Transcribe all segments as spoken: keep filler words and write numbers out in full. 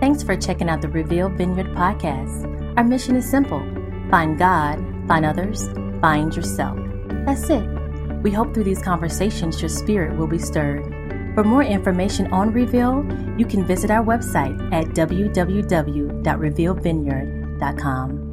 Thanks for checking out the Reveal Vineyard podcast. Our mission is simple. Find God, find others, find yourself. That's it. We hope through these conversations your spirit will be stirred. For more information on Reveal, you can visit our website at w w w dot reveal vineyard dot com.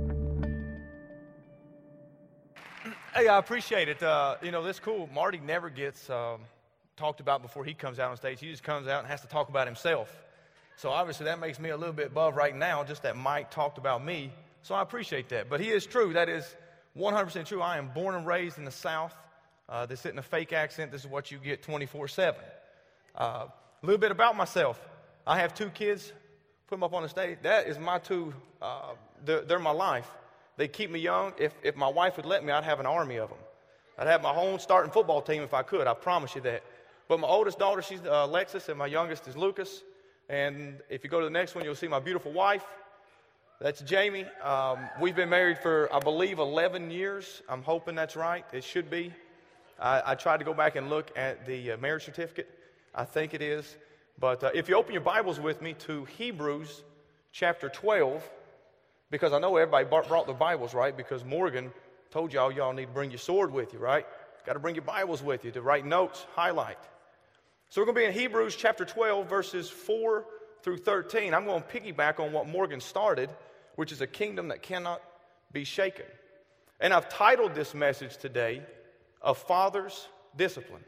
Hey, I appreciate it. Uh, you know, this cool. Marty never gets um, talked about before he comes out on stage. He just comes out and has to talk about himself. So obviously that makes me a little bit above right now, just that Mike talked about me. So I appreciate that. But he is true. That is one hundred percent true. I am born and raised in the South. Uh, this isn't a fake accent. This is what you get twenty-four seven. Uh, a little bit about myself. I have two kids. Put them up on the stage. That is my two. Uh, they're, they're my life. They keep me young. If, if my wife would let me, I'd have an army of them. I'd have my own starting football team if I could. I promise you that. But my oldest daughter, she's uh, Alexis, and my youngest is Lucas. And if you go to the next one, you'll see my beautiful wife. That's Jamie. Um, we've been married for, I believe, eleven years. I'm hoping that's right. It should be. I, I tried to go back and look at the uh, marriage certificate. I think it is. But uh, if you open your Bibles with me to Hebrews chapter twelve, because I know everybody brought their Bibles, right? Because Morgan told y'all, y'all need to bring your sword with you, right? Got to bring your Bibles with you to write notes, highlight. So we're going to be in Hebrews chapter twelve, verses four through thirteen. I'm going to piggyback on what Morgan started, which is a kingdom that cannot be shaken. And I've titled this message today, A Father's Discipline.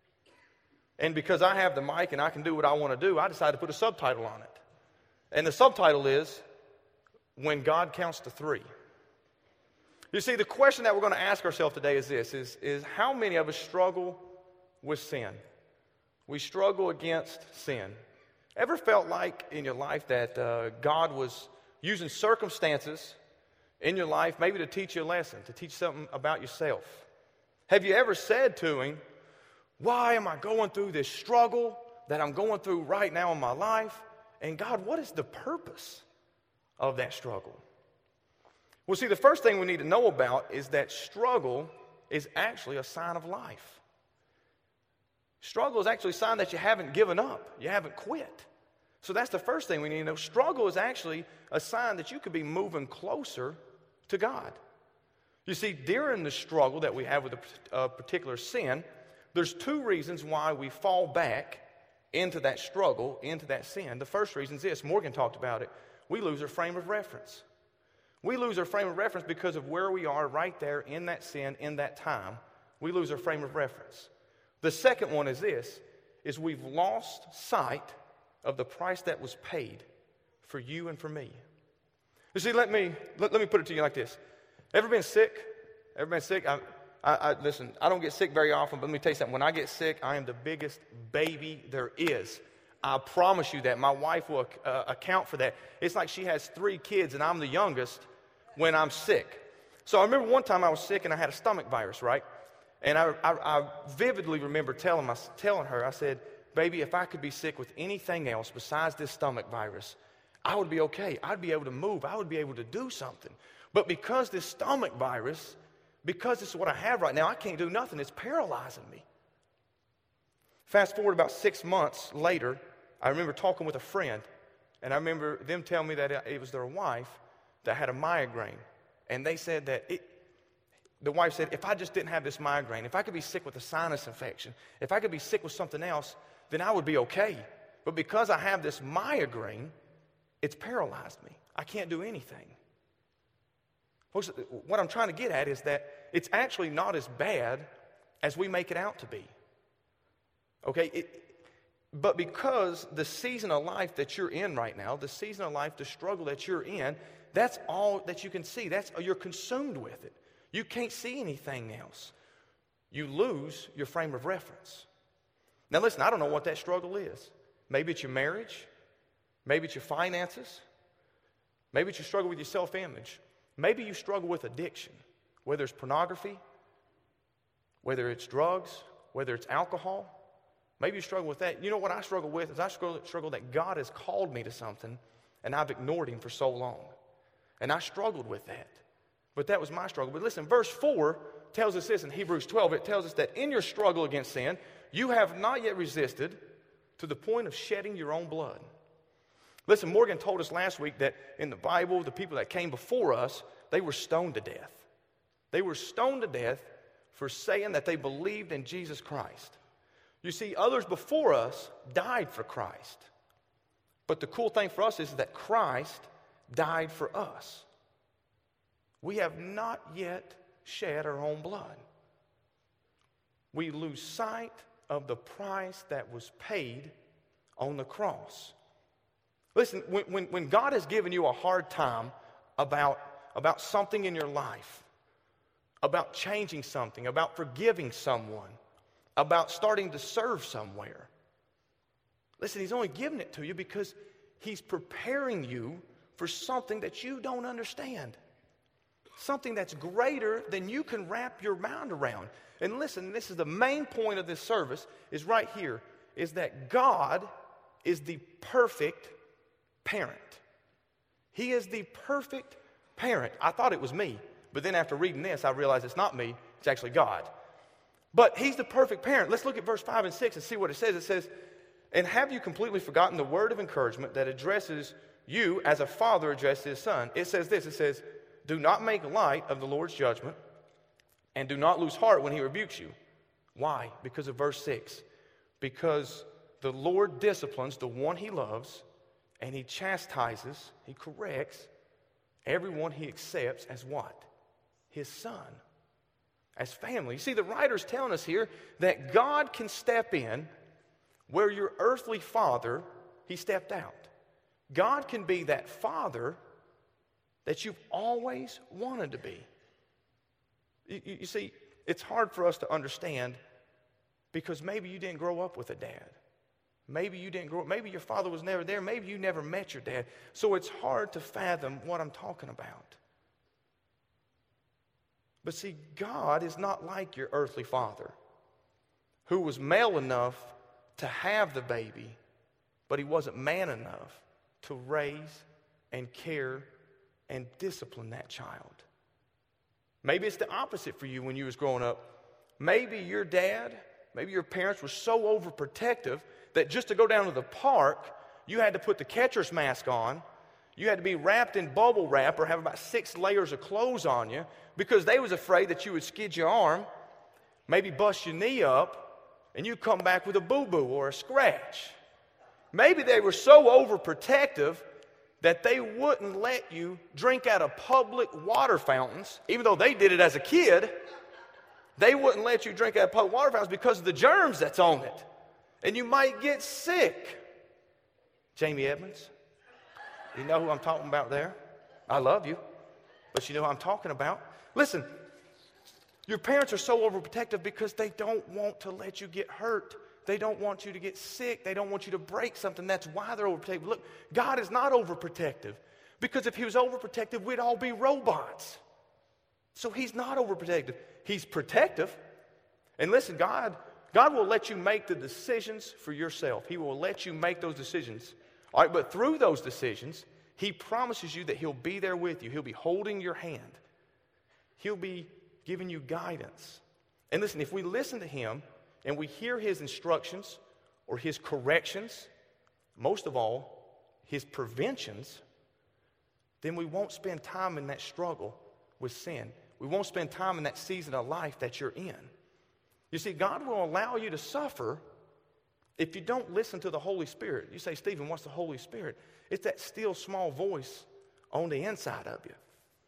And because I have the mic and I can do what I want to do, I decided to put a subtitle on it. And the subtitle is, When God Counts to Three. You see, the question that we're going to ask ourselves today is this, is, is how many of us struggle with sin? We struggle against sin. Ever felt like in your life that uh, God was using circumstances in your life maybe to teach you a lesson, to teach something about yourself? Have you ever said to Him, why am I going through this struggle that I'm going through right now in my life? And God, what is the purpose of that struggle? Well, see, the first thing we need to know about is that struggle is actually a sign of life. Struggle is actually a sign that you haven't given up. You haven't quit. So that's the first thing we need to know. Struggle is actually a sign that you could be moving closer to God. You see, during the struggle that we have with a, a particular sin, there's two reasons why we fall back into that struggle, into that sin. The first reason is this. Morgan talked about it. We lose our frame of reference. We lose our frame of reference because of where we are right there in that sin, in that time. We lose our frame of reference. The second one is this, is we've lost sight of the price that was paid for you and for me. You see, let me let, let me put it to you like this. Ever been sick? Ever been sick? I, I, I, listen, I don't get sick very often, but let me tell you something. When I get sick, I am the biggest baby there is. I promise you that. My wife will uh, account for that. It's like she has three kids, and I'm the youngest when I'm sick. So I remember one time I was sick, and I had a stomach virus, right? And I, I, I vividly remember telling, my, telling her, I said, baby, if I could be sick with anything else besides this stomach virus, I would be okay. I'd be able to move. I would be able to do something. But because this stomach virus, because this is what I have right now, I can't do nothing. It's paralyzing me. Fast forward about six months later, I remember talking with a friend, and I remember them telling me that it was their wife that had a migraine. And they said that it, the wife said, if I just didn't have this migraine, if I could be sick with a sinus infection, if I could be sick with something else, then I would be okay. But because I have this migraine, it's paralyzed me. I can't do anything. Folks, what I'm trying to get at is that it's actually not as bad as we make it out to be. Okay? It, but because the season of life that you're in right now, the season of life, the struggle that you're in, that's all that you can see. That's, you're consumed with it. You can't see anything else. You lose your frame of reference. Now listen, I don't know what that struggle is. Maybe it's your marriage. Maybe it's your finances. Maybe it's your struggle with your self-image. Maybe you struggle with addiction, whether it's pornography, whether it's drugs, whether it's alcohol. Maybe you struggle with that. You know what I struggle with is I struggle, struggle that God has called me to something and I've ignored Him for so long. And I struggled with that. But that was my struggle. But listen, verse four tells us this in Hebrews twelve. It tells us that in your struggle against sin, you have not yet resisted to the point of shedding your own blood. Listen, Morgan told us last week that in the Bible, the people that came before us, they were stoned to death. They were stoned to death for saying that they believed in Jesus Christ. You see, others before us died for Christ. But the cool thing for us is that Christ died for us. We have not yet shed our own blood. We lose sight of the price that was paid on the cross. Listen, when, when, when God has given you a hard time about, about something in your life, about changing something, about forgiving someone, about starting to serve somewhere, listen, he's only giving it to you because he's preparing you for something that you don't understand. Something that's greater than you can wrap your mind around. And listen, this is the main point of this service, is right here, is that God is the perfect parent. He is the perfect parent. I thought it was me, but then after reading this, I realized it's not me, it's actually God. But he's the perfect parent. Let's look at verse five and six and see what it says. It says, "And have you completely forgotten the word of encouragement that addresses you as a father addresses his son?" It says this, it says, "Do not make light of the Lord's judgment, and do not lose heart when he rebukes you." Why? Because of verse six. Because the Lord disciplines the one he loves, and he chastises, he corrects everyone he accepts as what? His son. As family. You see, the writer's telling us here that God can step in where your earthly father, he stepped out. God can be that father that you've always wanted to be. You, you, you see, it's hard for us to understand because maybe you didn't grow up with a dad. Maybe you didn't grow up, maybe your father was never there, maybe you never met your dad. So it's hard to fathom what I'm talking about. But see, God is not like your earthly father, who was male enough to have the baby, but he wasn't man enough to raise and care and discipline that child. Maybe it's the opposite for you when you was growing up. Maybe your dad, maybe your parents were so overprotective that just to go down to the park, you had to put the catcher's mask on. You had to be wrapped in bubble wrap or have about six layers of clothes on you because they was afraid that you would skid your arm, maybe bust your knee up, and you come back with a boo-boo or a scratch. Maybe they were so overprotective that they wouldn't let you drink out of public water fountains, even though they did it as a kid. They wouldn't let you drink out of public water fountains because of the germs that's on it. And you might get sick. Jamie Edmonds, you know who I'm talking about there? I love you, but you know who I'm talking about. Listen, your parents are so overprotective because they don't want to let you get hurt. They don't want you to get sick. They don't want you to break something. That's why they're overprotective. Look, God is not overprotective because if he was overprotective, we'd all be robots. So he's not overprotective. He's protective. And listen, God, God will let you make the decisions for yourself. He will let you make those decisions. All right, but through those decisions, he promises you that he'll be there with you. He'll be holding your hand. He'll be giving you guidance. And listen, if we listen to him and we hear his instructions or his corrections, most of all, his preventions, then we won't spend time in that struggle with sin. We won't spend time in that season of life that you're in. You see, God will allow you to suffer if you don't listen to the Holy Spirit. You say, "Stephen, what's the Holy Spirit?" It's that still small voice on the inside of you.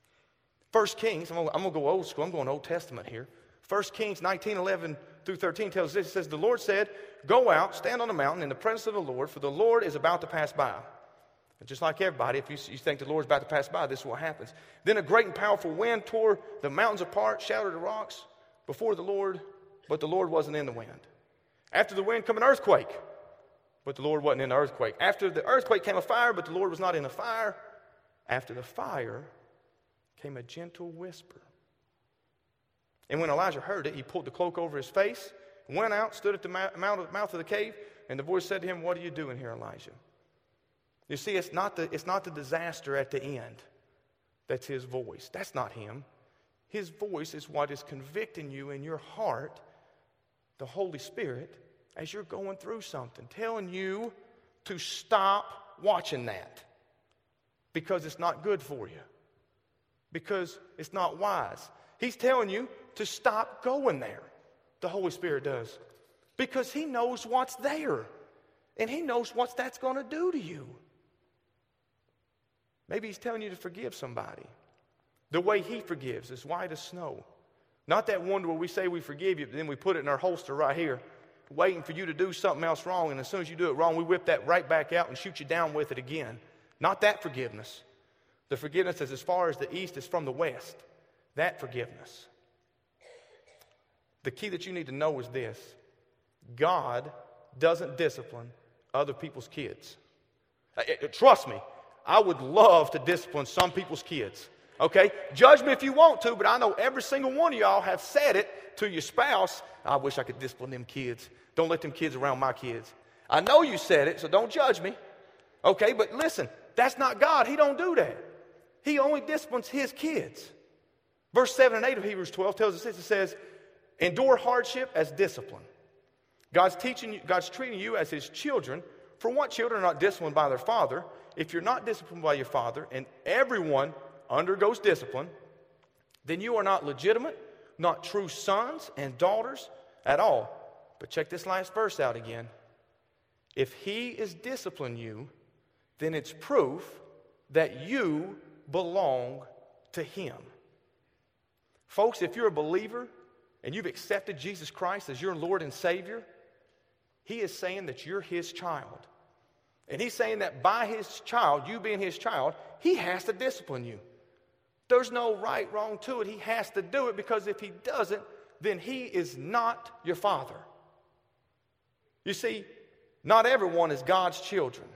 First Kings, I'm going to go old school. I'm going Old Testament here. First Kings nineteen, eleven through thirteen tells this. It says, "The Lord said, 'Go out, stand on the mountain in the presence of the Lord, for the Lord is about to pass by.'" And just like everybody, if you, you think the Lord's about to pass by, this is what happens. "Then a great and powerful wind tore the mountains apart, shattered the rocks before the Lord, but the Lord wasn't in the wind. After the wind came an earthquake, but the Lord wasn't in the earthquake. After the earthquake came a fire, but the Lord was not in the fire. After the fire came a gentle whisper. And when Elijah heard it, he pulled the cloak over his face, went out, stood at the mouth of the cave, and the voice said to him, 'What are you doing here, Elijah?'" You see, it's not the, it's not the disaster at the end that's his voice. That's not him. His voice is what is convicting you in your heart, the Holy Spirit, as you're going through something, telling you to stop watching that because it's not good for you, because it's not wise. He's telling you to stop going there. The Holy Spirit does, because he knows what's there, and he knows what that's going to do to you. Maybe he's telling you to forgive somebody the way he forgives, as white as snow. Not that one where we say we forgive you, but then we put it in our holster right here, waiting for you to do something else wrong, and as soon as you do it wrong, we whip that right back out and shoot you down with it again. Not that forgiveness. The forgiveness is as far as the east is from the west. That forgiveness. The key that you need to know is this: God doesn't discipline other people's kids. Trust me, I would love to discipline some people's kids. Okay? Judge me if you want to, but I know every single one of y'all have said it to your spouse. I wish I could discipline them kids. Don't let them kids around my kids. I know you said it, so don't judge me. Okay, but listen, that's not God. He don't do that. He only disciplines his kids. Verse seven and eight of Hebrews twelve tells us this. It says, endure hardship as discipline. God's teaching you, God's treating you as his children. For what children are not disciplined by their father? If you're not disciplined by your father, and everyone undergoes discipline, then you are not legitimate, not true sons and daughters at all. But check this last verse out again. If he is disciplining you, then it's proof that you belong to him. Folks, if you're a believer and you've accepted Jesus Christ as your Lord and Savior, he is saying that you're his child. And he's saying that by his child, you being his child, he has to discipline you. There's no right, wrong to it. He has to do it, because if he doesn't, then he is not your father. You see, not everyone is God's children.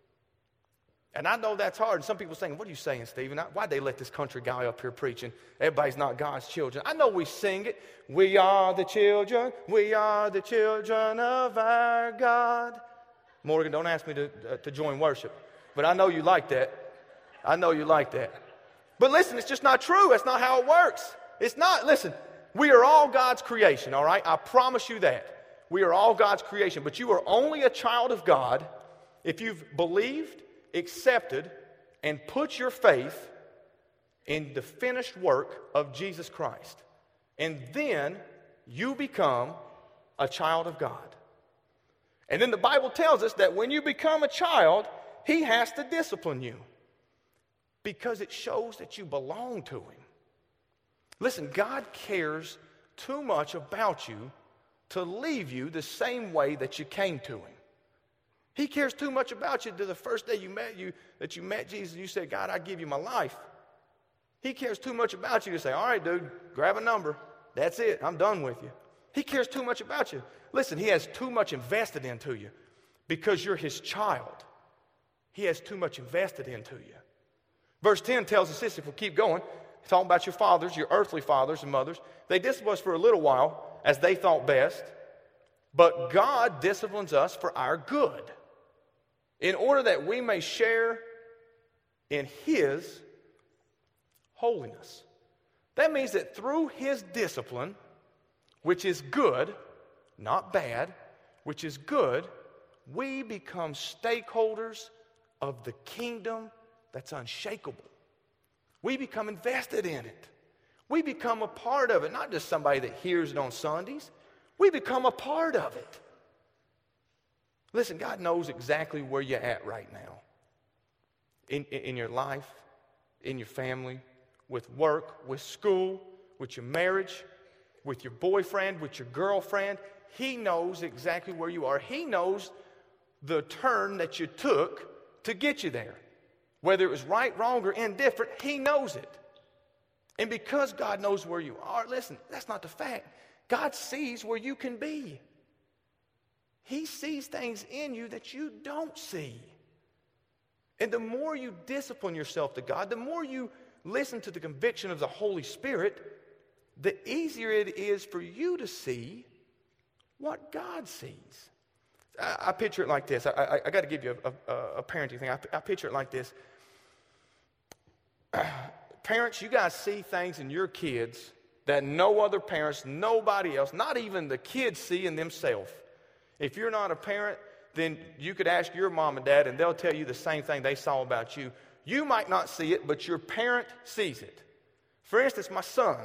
And I know that's hard. And some people are saying, what are you saying, Stephen? Why'd they let this country guy up here preaching? Everybody's not God's children. I know we sing it. We are the children. We are the children of our God. Morgan, don't ask me to, uh, to join worship. But I know you like that. I know you like that. But listen, it's just not true. That's not how it works. It's not. Listen, we are all God's creation, all right? I promise you that. We are all God's creation. But you are only a child of God if you've believed, accepted, and put your faith in the finished work of Jesus Christ. And then you become a child of God. And then the Bible tells us that when you become a child, he has to discipline you, because it shows that you belong to him. Listen, God cares too much about you to leave you the same way that you came to him. He cares too much about you to the first day you met you, that you met Jesus and you said, God, I give you my life. He cares too much about you to say, all right, dude, grab a number. That's it. I'm done with you. He cares too much about you. Listen, he has too much invested into you because you're his child. He has too much invested into you. Verse ten tells us this, if we keep going, talking about your fathers, your earthly fathers and mothers. They disciplined us for a little while as they thought best, but God disciplines us for our good, in order that we may share in his holiness. That means that through his discipline, which is good, not bad, which is good, we become stakeholders of the kingdom that's unshakable. We become invested in it. We become a part of it, not just somebody that hears it on Sundays. We become a part of it. Listen, God knows exactly where you're at right now. In, in, in your life, in your family, with work, with school, with your marriage, with your boyfriend, with your girlfriend. He knows exactly where you are. He knows the turn that you took to get you there. Whether it was right, wrong, or indifferent, he knows it. And because God knows where you are, listen, that's not the fact. God sees where you can be. He sees things in you that you don't see. And the more you discipline yourself to God, the more you listen to the conviction of the Holy Spirit, the easier it is for you to see what God sees. I, I picture it like this. I, I, I got to give you a, a, a parenting thing. I, I picture it like this. Parents, you guys see things in your kids that no other parents, nobody else, not even the kids see in themselves. If you're not a parent, then you could ask your mom and dad, and they'll tell you the same thing they saw about you. You might not see it, but your parent sees it. For instance, my son.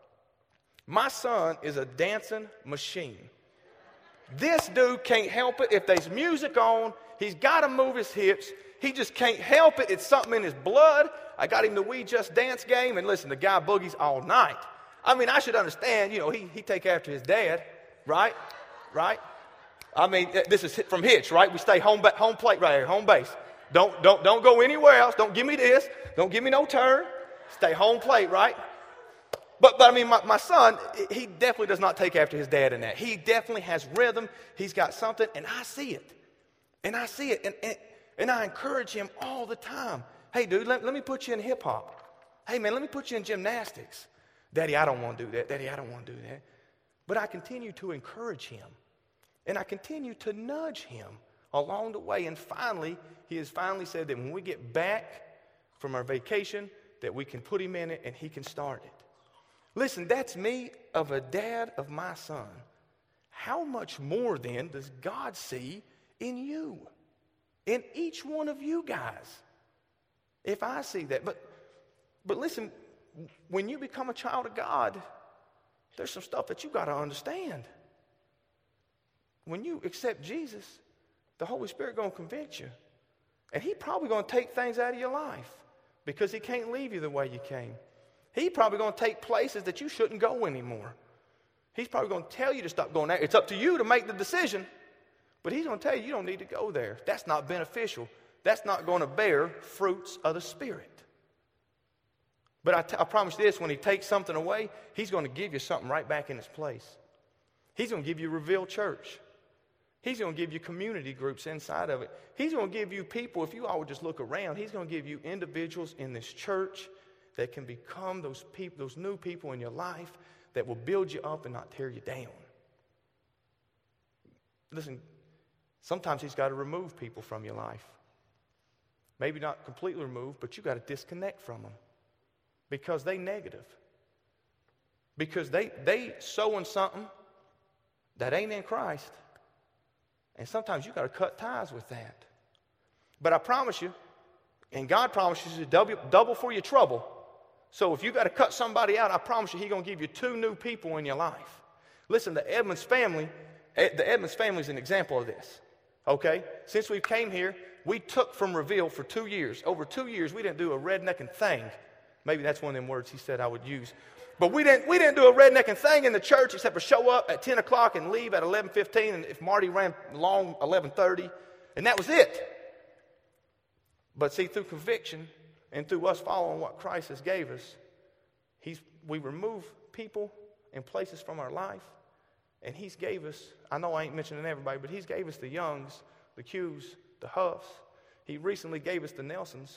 My son is a dancing machine. This dude can't help it. If there's music on, he's got to move his hips. He just can't help it. It's something in his blood. I got him the We Just Dance game, and listen, the guy boogies all night. I mean, I should understand, you know, he he take after his dad, right? Right? I mean, this is from Hitch, right? We stay home ba- home plate right here, home base. Don't don't don't go anywhere else. Don't give me this. Don't give me no turn. Stay home plate, right? But, but I mean, my, my son, he definitely does not take after his dad in that. He definitely has rhythm. He's got something, and I see it. And I see it, and, and, and I encourage him all the time. Hey, dude, let, let me put you in hip-hop. Hey, man, let me put you in gymnastics. Daddy, I don't want to do that. Daddy, I don't want to do that. But I continue to encourage him, and I continue to nudge him along the way. And finally, he has finally said that when we get back from our vacation, that we can put him in it and he can start it. Listen, that's me of a dad of my son. How much more then does God see in you, in each one of you guys? If I see that. But, but listen, when you become a child of God, there's some stuff that you got to understand. When you accept Jesus, the Holy Spirit going to convict you. And He's probably going to take things out of your life because He can't leave you the way you came. He's probably going to take places that you shouldn't go anymore. He's probably going to tell you to stop going there. It's up to you to make the decision, but He's going to tell you you don't need to go there. That's not beneficial. That's not going to bear fruits of the Spirit. But I, t- I promise you this, when He takes something away, He's going to give you something right back in its place. He's going to give you Reveal Church. He's going to give you community groups inside of it. He's going to give you people, if you all would just look around, He's going to give you individuals in this church that can become those people, those new people in your life that will build you up and not tear you down. Listen, sometimes He's got to remove people from your life. Maybe not completely remove, but you got to disconnect from them because they negative. Because they they sowing something that ain't in Christ. And sometimes you got to cut ties with that. But I promise you, and God promises you double, double for your trouble. So if you got to cut somebody out, I promise you He's going to give you two new people in your life. Listen, the Edmonds family, the Edmonds family is an example of this. Okay? Since we came here, we took from Reveal for two years. Over two years, we didn't do a rednecking thing. Maybe that's one of them words he said I would use. But we didn't, we didn't do a rednecking thing in the church except for show up at ten o'clock and leave at eleven fifteen, and if Marty ran long, eleven thirty, and that was it. But see, through conviction and through us following what Christ has gave us, he's, we remove people and places from our life, and He's gave us, I know I ain't mentioning everybody, but He's gave us the Youngs, the Qs, the Huffs. He recently gave us the Nelsons,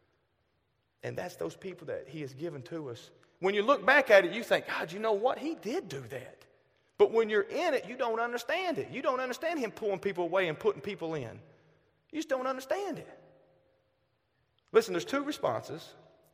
and that's those people that He has given to us. When you look back at it, you think, God, you know what? He did do that. But when you're in it, you don't understand it. You don't understand Him pulling people away and putting people in. You just don't understand it. Listen, there's two responses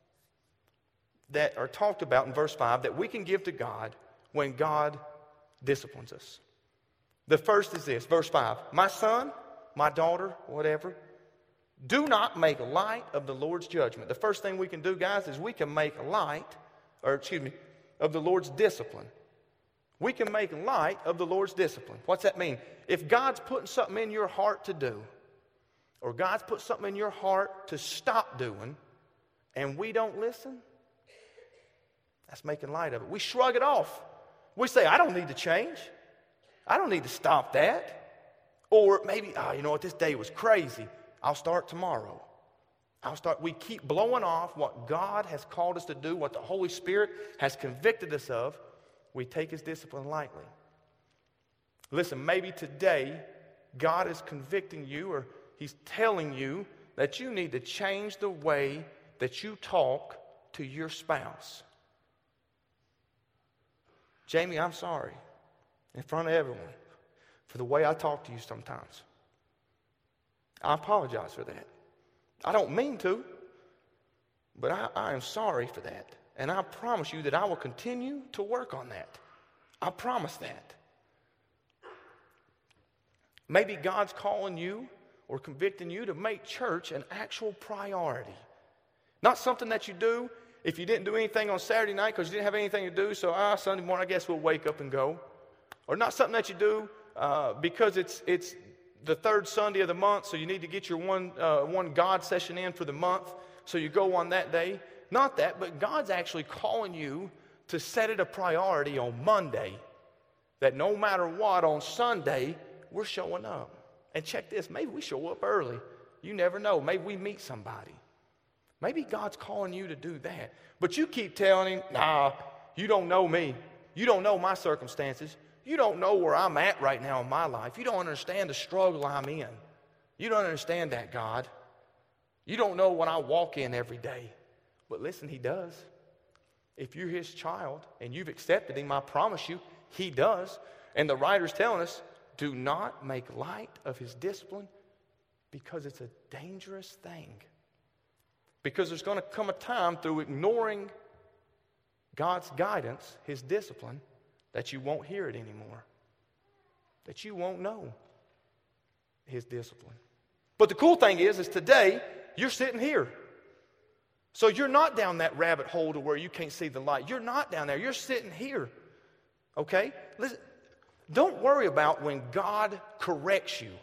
that are talked about in verse five that we can give to God when God disciplines us. The first is this, verse five. My son, my daughter, whatever, do not make light of the Lord's judgment. The first thing we can do, guys, is we can make light, or excuse me, of the Lord's discipline. We can make light of the Lord's discipline. What's that mean? If God's putting something in your heart to do, or God's put something in your heart to stop doing, and we don't listen, that's making light of it. We shrug it off. We say, I don't need to change. I don't need to stop that. Or maybe, oh, you know what, this day was crazy. I'll start tomorrow. I'll start. We keep blowing off what God has called us to do, what the Holy Spirit has convicted us of. We take His discipline lightly. Listen, maybe today God is convicting you, or He's telling you that you need to change the way that you talk to your spouse. Jamie, I'm sorry in front of everyone for the way I talk to you sometimes. I apologize for that. I don't mean to, but I, I am sorry for that. And I promise you that I will continue to work on that. I promise that. Maybe God's calling you or convicting you to make church an actual priority. Not something that you do if you didn't do anything on Saturday night because you didn't have anything to do, so ah, Sunday morning, I guess we'll wake up and go. Or not something that you do uh, because it's it's the third Sunday of the month, so you need to get your one uh, one God session in for the month, so you go on that day. Not that, but God's actually calling you to set it a priority on Monday, that no matter what, on Sunday, we're showing up. And check this, maybe we show up early. You never know. Maybe we meet somebody. Maybe God's calling you to do that. But you keep telling him, nah, you don't know me. You don't know my circumstances. You don't know where I'm at right now in my life. You don't understand the struggle I'm in. You don't understand that, God. You don't know what I walk in every day. But listen, he does. If you're his child and you've accepted him, I promise you, he does. And the writer's telling us, do not make light of his discipline because it's a dangerous thing. Because there's going to come a time through ignoring God's guidance, his discipline, that you won't hear it anymore. That you won't know his discipline. But the cool thing is, is today, you're sitting here. So you're not down that rabbit hole to where you can't see the light. You're not down there. You're sitting here. Okay? Listen, don't worry about when God corrects you.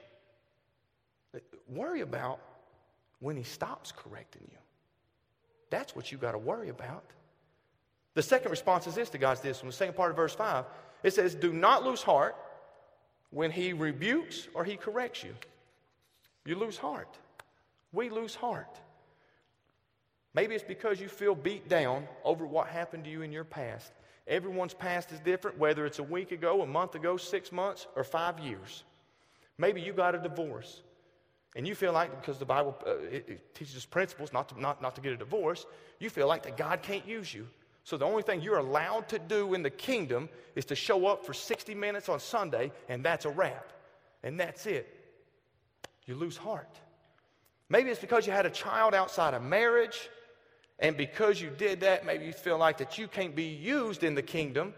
Worry about when he stops correcting you. That's what you got to worry about. The second response is this to God's discipline. The second part of verse five. It says, do not lose heart when he rebukes or he corrects you. You lose heart. We lose heart. Maybe it's because you feel beat down over what happened to you in your past. Everyone's past is different, whether it's a week ago, a month ago, six months, or five years. Maybe you got a divorce, and you feel like, because the Bible uh, it, it teaches us principles not to, not, not to get a divorce, you feel like that God can't use you. So the only thing you're allowed to do in the kingdom is to show up for sixty minutes on Sunday, and that's a wrap. And that's it. You lose heart. Maybe it's because you had a child outside of marriage, and because you did that, maybe you feel like that you can't be used in the kingdom.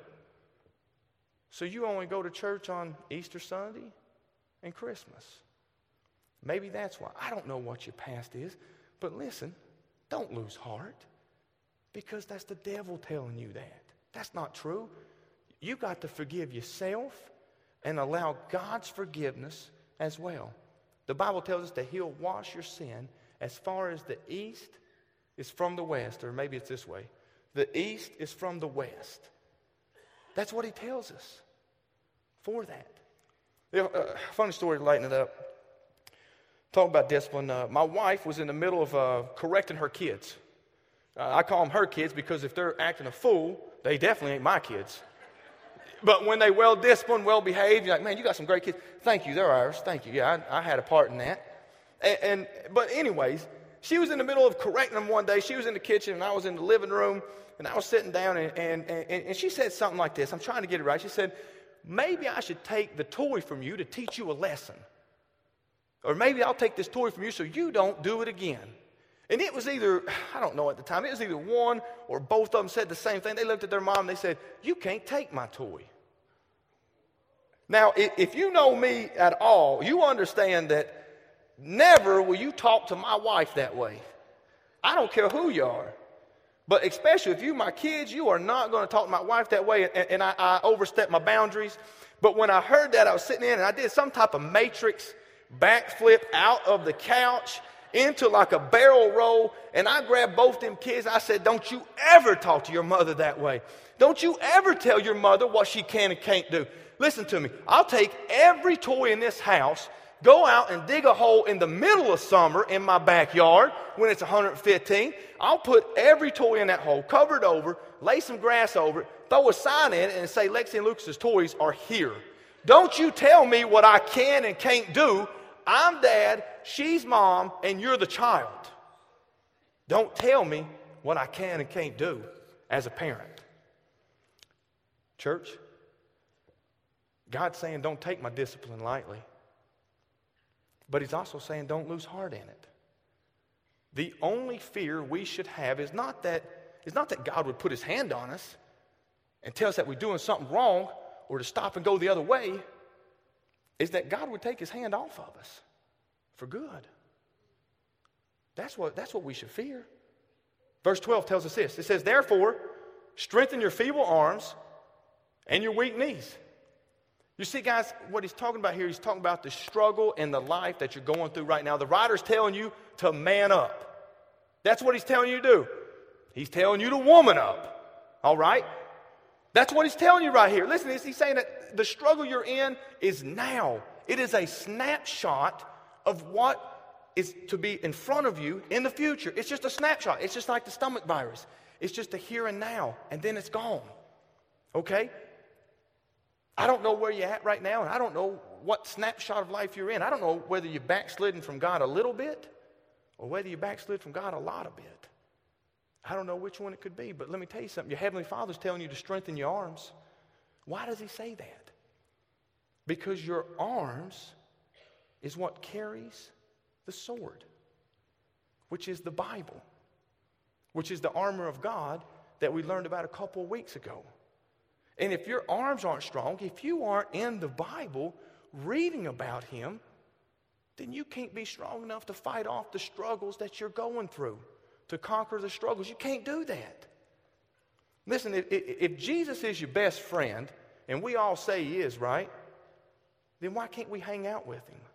So you only go to church on Easter Sunday and Christmas. Maybe that's why. I don't know what your past is, but listen, don't lose heart, because that's the devil telling you that. That's not true. You got to forgive yourself and allow God's forgiveness as well. The Bible tells us that he'll wash your sin as far as the east is from the west, or maybe it's this way. The east is from the west. That's what he tells us for that. You know, uh, funny story to lighten it up. Talking about discipline, uh, my wife was in the middle of uh, correcting her kids. Uh, I call them her kids because if they're acting a fool, they definitely ain't my kids. But when they well-disciplined, well-behaved, you're like, man, you got some great kids. Thank you, they're ours. Thank you. Yeah, I, I had a part in that. And, and But anyways, she was in the middle of correcting them one day. She was in the kitchen, and I was in the living room, and I was sitting down, and, and, and, and she said something like this. I'm trying to get it right. She said, maybe I should take the toy from you to teach you a lesson. Or maybe I'll take this toy from you so you don't do it again. And it was either, I don't know at the time, it was either one or both of them said the same thing. They looked at their mom and they said, you can't take my toy. Now, if you know me at all, you understand that never will you talk to my wife that way. I don't care who you are. But especially if you're my kids, you are not going to talk to my wife that way. And, and I, I overstepped my boundaries. But when I heard that, I was sitting in and I did some type of matrix backflip out of the couch into like a barrel roll, and I grabbed both them kids. I said, don't you ever talk to your mother that way. Don't you ever tell your mother what she can and can't do. Listen to me. I'll take every toy in this house, go out and dig a hole in the middle of summer in my backyard when it's one hundred fifteen. I'll put every toy in that hole, cover it over, lay some grass over it, throw a sign in it, and say Lexi and Lucas's toys are here. Don't you tell me what I can and can't do. I'm dad, she's mom, and you're the child. Don't tell me what I can and can't do as a parent. Church, God's saying don't take my discipline lightly. But he's also saying don't lose heart in it. The only fear we should have is not that, is not that God would put his hand on us and tell us that we're doing something wrong or to stop and go the other way. is that God would take his hand off of us for good. That's what, that's what we should fear. Verse twelve tells us this. It says, therefore, strengthen your feeble arms and your weak knees. You see, guys, what he's talking about here, he's talking about the struggle and the life that you're going through right now. The writer's telling you to man up. That's what he's telling you to do. He's telling you to woman up. All right? That's what he's telling you right here. Listen, he's saying that the struggle you're in is now. It is a snapshot of what is to be in front of you in the future. It's just a snapshot. It's just like the stomach virus. It's just a here and now, and then it's gone. Okay? I don't know where you're at right now, and I don't know what snapshot of life you're in. I don't know whether you're backslidden from God a little bit or whether you backslid from God a lot of bit. I don't know which one it could be, but let me tell you something. Your Heavenly Father's telling you to strengthen your arms. Why does he say that? Because your arms is what carries the sword, which is the Bible, which is the armor of God that we learned about a couple of weeks ago. And if your arms aren't strong, if you aren't in the Bible reading about him, then you can't be strong enough to fight off the struggles that you're going through, to conquer the struggles. You can't do that. Listen, if, if Jesus is your best friend, and we all say he is, right? Then why can't we hang out with him?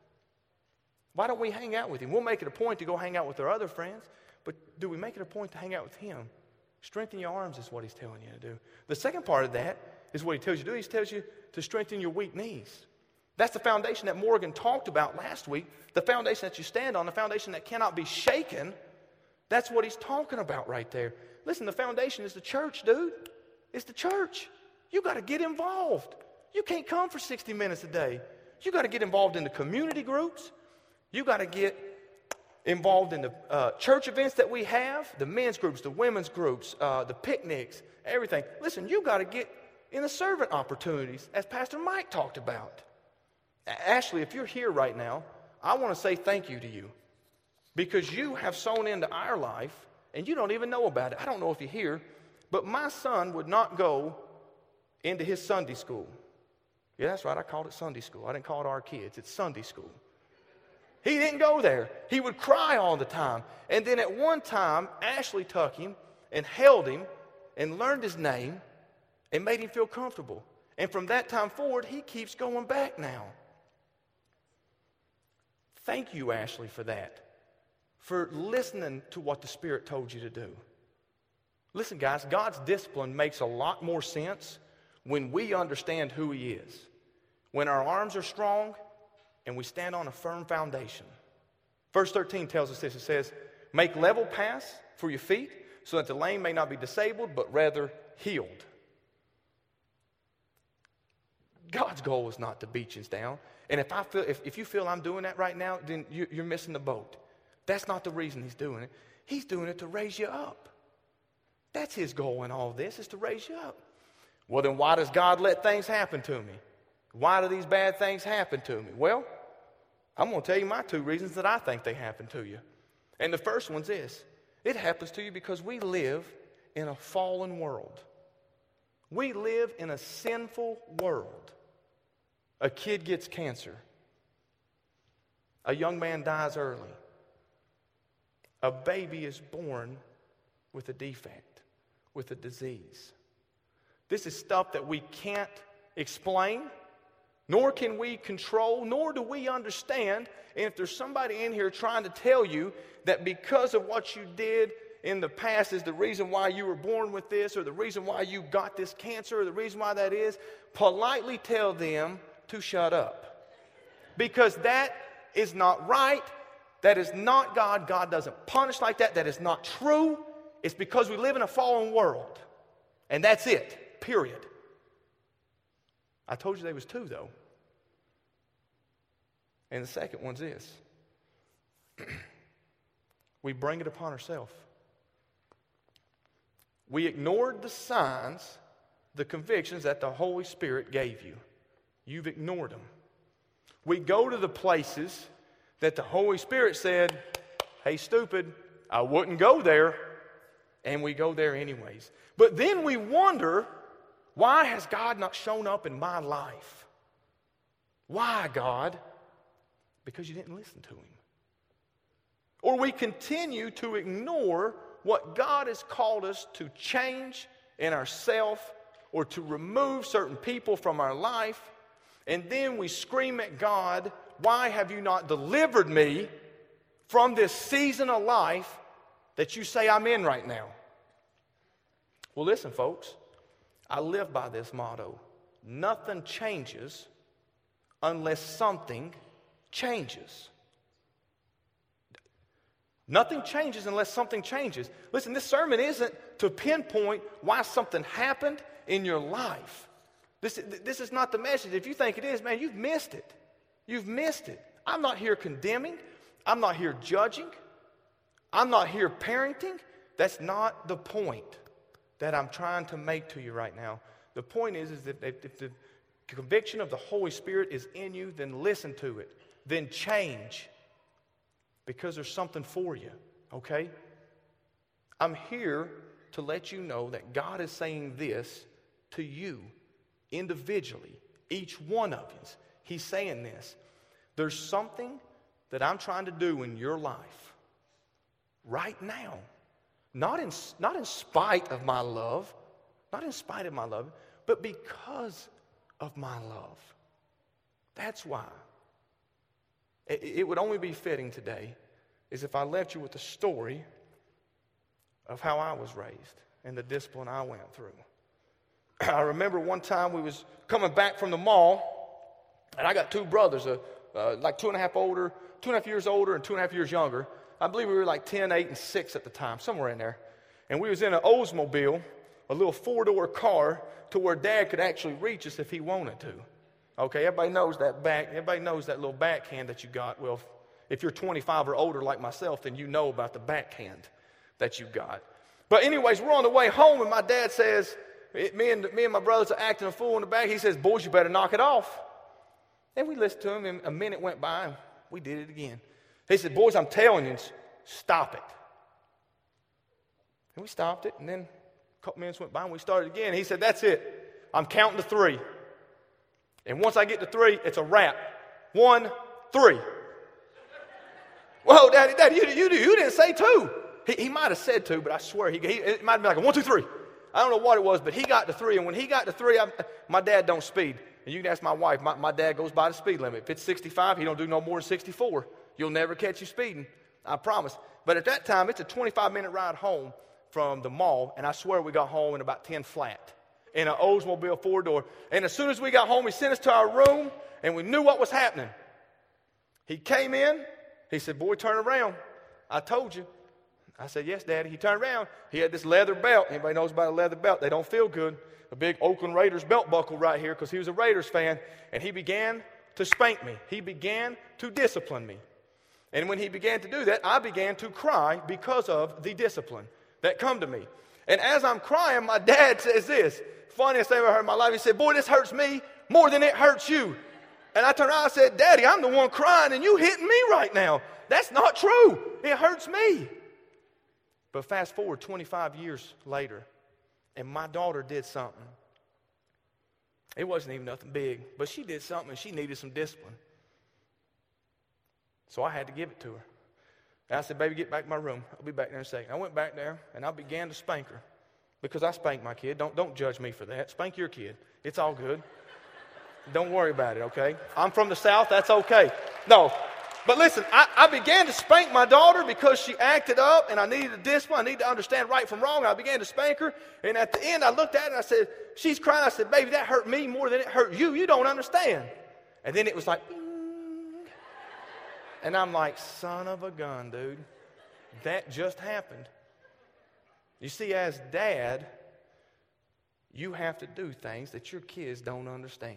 Why don't we hang out with him? We'll make it a point to go hang out with our other friends, but do we make it a point to hang out with him? Strengthen your arms is what he's telling you to do. The second part of that is what he tells you to do. He tells you to strengthen your weak knees. That's the foundation that Morgan talked about last week, the foundation that you stand on, the foundation that cannot be shaken. That's what he's talking about right there. Listen, the foundation is the church, dude. It's the church. You got to get involved. You can't come for sixty minutes a day. You got to get involved in the community groups. You got to get involved in the uh, church events that we have, the men's groups, the women's groups, uh, the picnics, everything. Listen, you got to get in the servant opportunities, as Pastor Mike talked about. Ashley, if you're here right now, I want to say thank you to you because you have sown into our life and you don't even know about it. I don't know if you're here, but my son would not go into his Sunday school. Yeah, that's right. I called it Sunday school. I didn't call it our kids. It's Sunday school. He didn't go there. He would cry all the time. And then at one time, Ashley took him and held him and learned his name and made him feel comfortable. And from that time forward, he keeps going back now. Thank you, Ashley, for that, for listening to what the Spirit told you to do. Listen, guys, God's discipline makes a lot more sense when we understand who he is, when our arms are strong and we stand on a firm foundation. Verse thirteen tells us this. It says, make level paths for your feet so that the lame may not be disabled, but rather healed. God's goal is not to beat you down. And if I feel, if, if you feel I'm doing that right now, then you, you're missing the boat. That's not the reason he's doing it. He's doing it to raise you up. That's his goal in all this, is to raise you up. Well, then why does God let things happen to me? Why do these bad things happen to me? Well, I'm going to tell you my two reasons that I think they happen to you. And the first one's this. It happens to you because we live in a fallen world. We live in a sinful world. A kid gets cancer. A young man dies early. A baby is born with a defect, with a disease. This is stuff that we can't explain, nor can we control, nor do we understand. And if there's somebody in here trying to tell you that because of what you did in the past is the reason why you were born with this, or the reason why you got this cancer, or the reason why that is, politely tell them to shut up. Because that is not right. That is not God. God doesn't punish like that. That is not true. It's because we live in a fallen world. And that's it. Period. I told you there was two, though. And the second one's this. We bring it upon ourselves. We ignored the signs, the convictions that the Holy Spirit gave you. You've ignored them. We go to the places that the Holy Spirit said, hey, stupid, I wouldn't go there. And we go there anyways. But then we wonder, why has God not shown up in my life? Why, God? Because you didn't listen to him. Or we continue to ignore what God has called us to change in ourselves or to remove certain people from our life, and then we scream at God, why have you not delivered me from this season of life that you say I'm in right now? Well, listen, folks, I live by this motto. Nothing changes unless something changes. Nothing changes unless something changes. Listen, this sermon isn't to pinpoint why something happened in your life. This, this is not the message. If you think it is, man, you've missed it. You've missed it. I'm not here condemning. I'm not here judging. I'm not here parenting. That's not the point that I'm trying to make to you right now. The point is, is that if the conviction of the Holy Spirit is in you, then listen to it. Then change. Because there's something for you, okay? I'm here to let you know that God is saying this to you individually, each one of you. He's saying this. There's something that I'm trying to do in your life right now. Not in, not in spite of my love, not in spite of my love, but because of my love. That's why. It, it would only be fitting today is if I left you with a story of how I was raised and the discipline I went through. I remember one time we was coming back from the mall, and I got two brothers, uh, uh, like two and a half older, two and a half years older and two and a half years younger. I believe we were like ten, eight, and six at the time, somewhere in there. And we was in an Oldsmobile, a little four-door car, to where Dad could actually reach us if he wanted to. Okay, everybody knows that back, everybody knows that little backhand that you got. Well, if you're twenty-five or older like myself, then you know about the backhand that you got. But anyways, we're on the way home, and my dad says, it, me, and, me and my brothers are acting a fool in the back. He says, boys, you better knock it off. And we listened to him, and a minute went by, and we did it again. He said, boys, I'm telling you, stop it. And we stopped it, and then a couple minutes went by, and we started again. He said, that's it. I'm counting to three. And once I get to three, it's a wrap. One, three. Whoa, Daddy, Daddy, you, you, you didn't say two. He, he might have said two, but I swear, he, he it might have been like a one, two, three. I don't know what it was, but he got to three, and when he got to three, I, my dad don't speed. And you can ask my wife, my, my dad goes by the speed limit. If it's sixty-five, he don't do no more than sixty-four. You'll never catch you speeding, I promise. But at that time, it's a twenty-five minute ride home from the mall, and I swear we got home in about ten flat in an Oldsmobile four-door. And as soon as we got home, he sent us to our room, and we knew what was happening. He came in. He said, boy, turn around. I told you. I said, yes, Daddy. He turned around. He had this leather belt. Anybody knows about a leather belt? They don't feel good. A big Oakland Raiders belt buckle right here because he was a Raiders fan. And he began to spank me. He began to discipline me. And when he began to do that, I began to cry because of the discipline that come to me. And as I'm crying, my dad says this. Funniest thing I ever heard in my life. He said, boy, this hurts me more than it hurts you. And I turned around and said, Daddy, I'm the one crying and you hitting me right now. That's not true. It hurts me. But fast forward twenty-five years later, and my daughter did something. It wasn't even nothing big, but she did something and she needed some discipline. So I had to give it to her. And I said, baby, get back in my room. I'll be back there in a second. I went back there and I began to spank her because I spanked my kid. Don't, don't judge me for that. Spank your kid. It's all good. Don't worry about it, okay? I'm from the South. That's okay. No. But listen, I, I began to spank my daughter because she acted up and I needed a discipline. I needed to understand right from wrong. I began to spank her. And at the end, I looked at her and I said, she's crying. I said, baby, that hurt me more than it hurt you. You don't understand. And then it was like, bing. And I'm like, son of a gun, dude. That just happened. You see, as dad, you have to do things that your kids don't understand.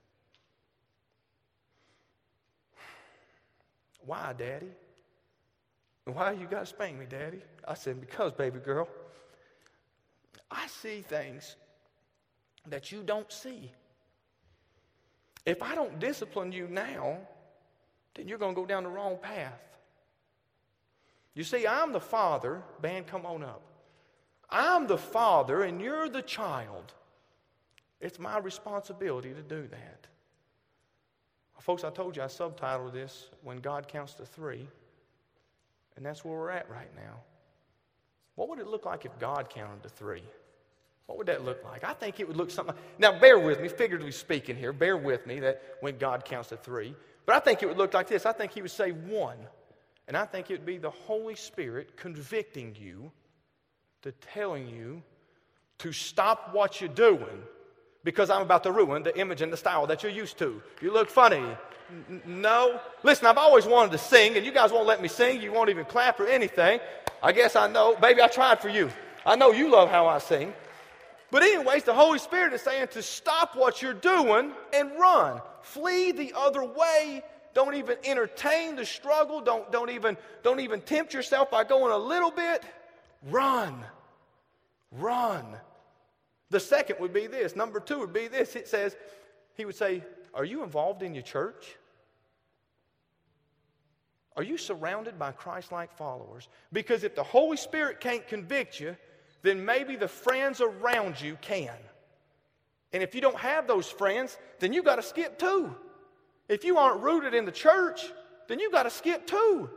Why, Daddy? Why you got to spank me, Daddy? I said, because, baby girl, I see things that you don't see. If I don't discipline you now, then you're going to go down the wrong path. You see, I'm the father. Band, come on up. I'm the father and you're the child. It's my responsibility to do that. Folks, I told you I subtitled this, When God Counts to Three, and that's where we're at right now. What would it look like if God counted to three? What would that look like? I think it would look something. Now, bear with me, figuratively speaking here. Bear with me that when God counts to three. But I think it would look like this. I think he would say one. And I think it would be the Holy Spirit convicting you, to telling you to stop what you're doing because I'm about to ruin the image and the style that you're used to. You look funny. N- no. Listen, I've always wanted to sing, and you guys won't let me sing. You won't even clap or anything. I guess I know. Baby, I tried for you. I know you love how I sing. But anyways, the Holy Spirit is saying to stop what you're doing and run. Flee the other way. Don't even entertain the struggle. Don't, don't, even, don't even tempt yourself by going a little bit. Run. Run. The second would be this. Number two would be this. It says, he would say, are you involved in your church? Are you surrounded by Christ-like followers? Because if the Holy Spirit can't convict you, then maybe the friends around you can. And if you don't have those friends, then you got to skip too. If you aren't rooted in the church, then you got to skip too.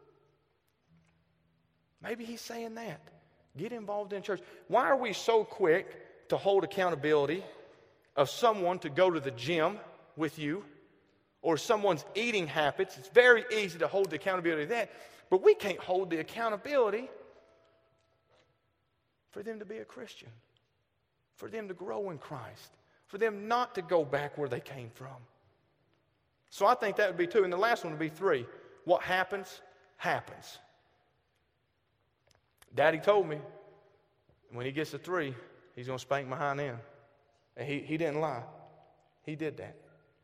Maybe he's saying that. Get involved in church. Why are we so quick to hold accountability of someone to go to the gym with you or someone's eating habits? It's very easy to hold the accountability of that, but we can't hold the accountability for them to be a Christian, for them to grow in Christ, for them not to go back where they came from. So I think that would be two. And the last one would be three. What happens, happens. Daddy told me when he gets to three, he's going to spank my hind end. And he, he didn't lie. He did that.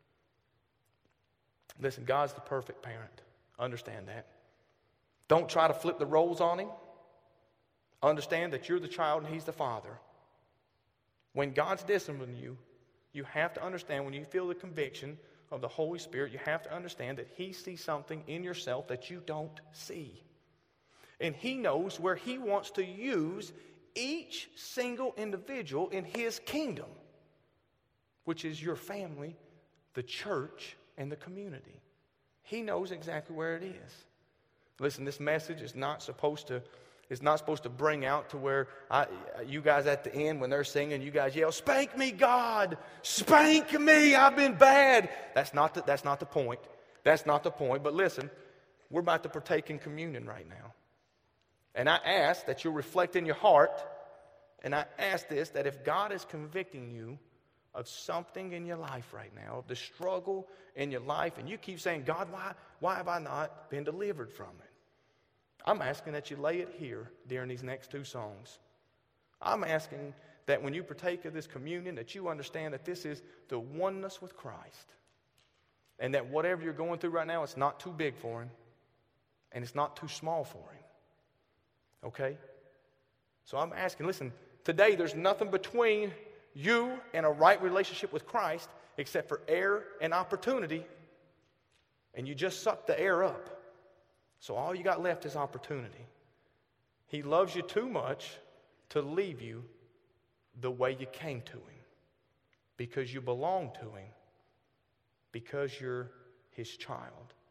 Listen, God's the perfect parent. Understand that. Don't try to flip the roles on him. Understand that you're the child and he's the father. When God's disciplining you, you have to understand, when you feel the conviction of the Holy Spirit, you have to understand that he sees something in yourself that you don't see. And he knows where he wants to use each single individual in his kingdom, which is your family, the church, and the community. He knows exactly where it is. Listen, this message is not supposed to It's not supposed to bring out to where I, you guys at the end, when they're singing, you guys yell, "Spank me, God! Spank me! I've been bad!" That's not the, that's not the point. That's not the point. But listen, we're about to partake in communion right now. And I ask that you'll reflect in your heart, and I ask this, that if God is convicting you of something in your life right now, of the struggle in your life, and you keep saying, "God, why, why have I not been delivered from it?" I'm asking that you lay it here during these next two songs. I'm asking that when you partake of this communion, that you understand that this is the oneness with Christ. And that whatever you're going through right now, it's not too big for him. And it's not too small for him. Okay? So I'm asking, listen, today there's nothing between you and a right relationship with Christ except for air and opportunity. And you just suck the air up. So all you got left is opportunity. He loves you too much to leave you the way you came to him, because you belong to him, because you're his child.